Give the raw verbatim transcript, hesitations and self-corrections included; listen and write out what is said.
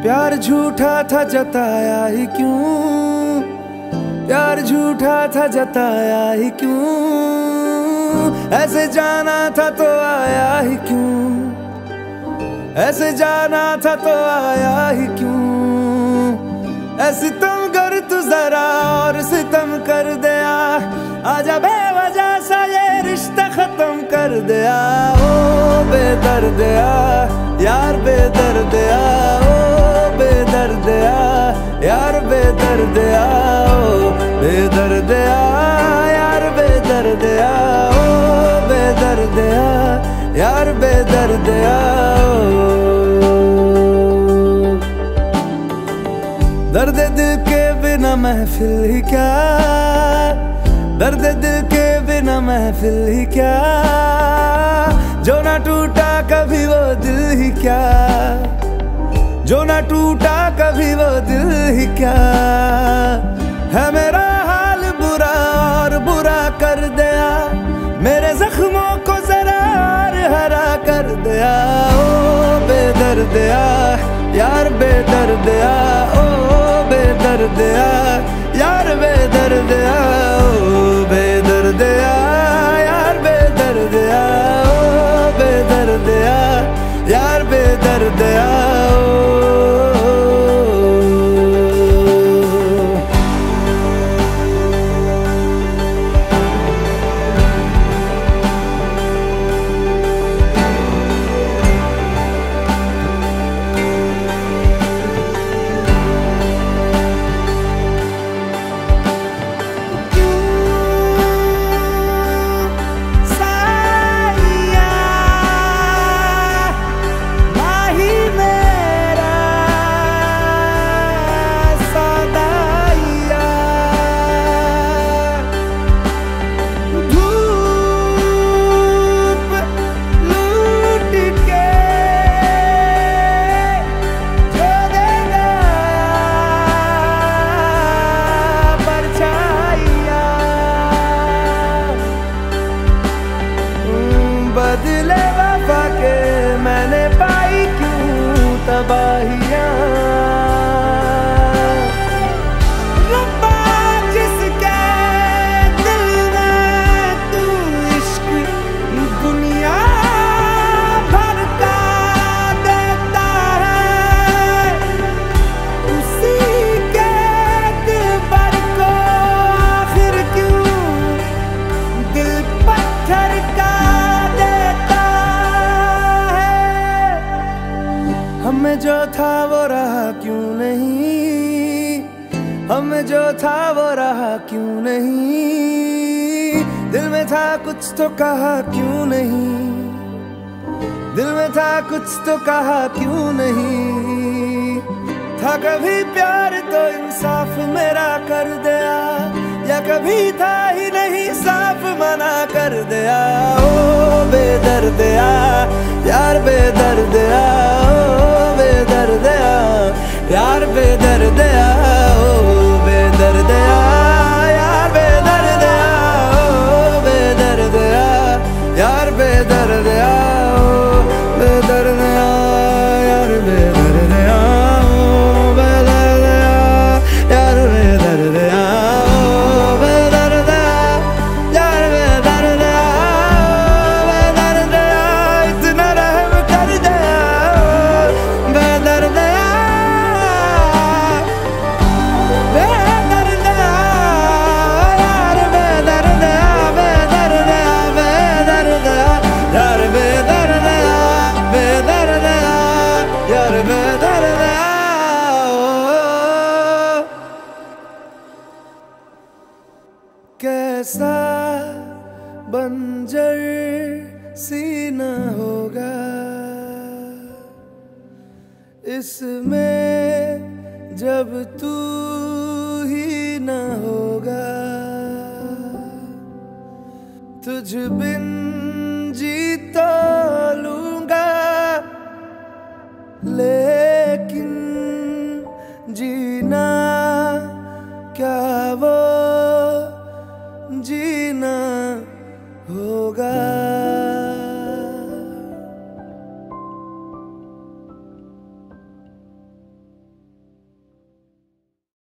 प्यार झूठा था जताया ही क्यों, प्यार झूठा था जताया ही क्यों, ऐसे जाना था तो आया ही क्यों, ऐसे जाना था तो आया ही क्यों। ऐसे तुम कर तू जरा और सितम कर दिया, आजा बेवजह सा ये रिश्ता खत्म कर दिया। ओ बेदर्दिया यार बेदर्दिया, ओ बेदर्दिया यार बेदर्दिया, ओ बेदर्दिया यार बेदर्दिया, ओ बेदर्दिया यार बेदर्दिया। दर्द दिल के बिना महफिल ही क्या, दर्द दिल के बिना महफिल ही क्या, जो ना टूटा कभी वो दिल ही क्या, जो ना टूटा कभी वो दिल ही क्या। है मेरा हाल बुरा और बुरा कर दिया, मेरे जख्मों को जरा और हरा कर दिया। ओ बेदर्दिया यार बेदर्दिया, ओ बेदर्दिया यार बेदर्दिया, ओ बेदर्दिया यार बेदर्दिया, ओ बेदर्दिया यार बेदर्दिया। बदले वफा के मैंने पाई क्यों तबाहियां, रब्बा जिसके दिल में तू इश्क दुनिया भर का देता है, उसी के दिल पर को आखिर क्यों दिल पत्थर का। हमें जो था वो रहा क्यों नहीं, हमें जो था वो रहा क्यों नहीं, दिल में था कुछ तो कहा क्यों नहीं, दिल में था कुछ तो कहा क्यों नहीं। था कभी प्यार तो इंसाफ मेरा कर दिया, या कभी था ही नहीं साफ मना कर दिया। ओ बेदर्दिया यार बेदर्दिया, ओ बेदर्दिया यार बेदर्दिया, ओ बेदर्दिया यार बेदर्दिया, ओ बेदर्दिया यार बेदर्दिया, ओ बेदर्दिया यार बेदर्दिया, ओ बेदर्दिया यार बेदर्दिया, ओ बेदर्दिया यार बेदर्दिया, बेदर्दिया इतना रहम कर दिया, बेदर्दिया बेदर्दिया यार बेदर्दिया, बेदर्दिया बेदर्दिया यार बेदर्दिया, बेदर्दिया यार बेदर्दिया। कैसा बंजर सीना होगा इसमें जब तू ही न होगा, तुझ बिन जी तो लूंगा लेकिन जीना क्या वो जीना होगा।